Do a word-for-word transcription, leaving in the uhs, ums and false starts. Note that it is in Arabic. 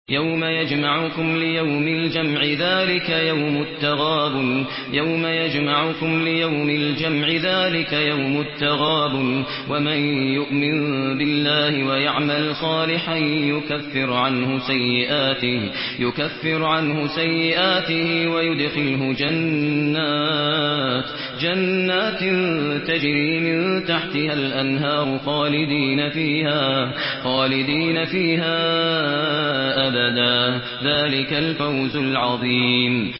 يوم يجمعكم ليوم الجمع ذلك يوم التغابن يوم يجمعكم ليوم الجمع ذلك يوم التغابن ومن يؤمن بالله ويعمل صالحا يكفر عنه سيئاته يكفر عنه سيئاته ويدخله جنات جنات تجري من تحتها الأنهار خالدين فيها خالدين فيها أبدا ذلك الفوز العظيم.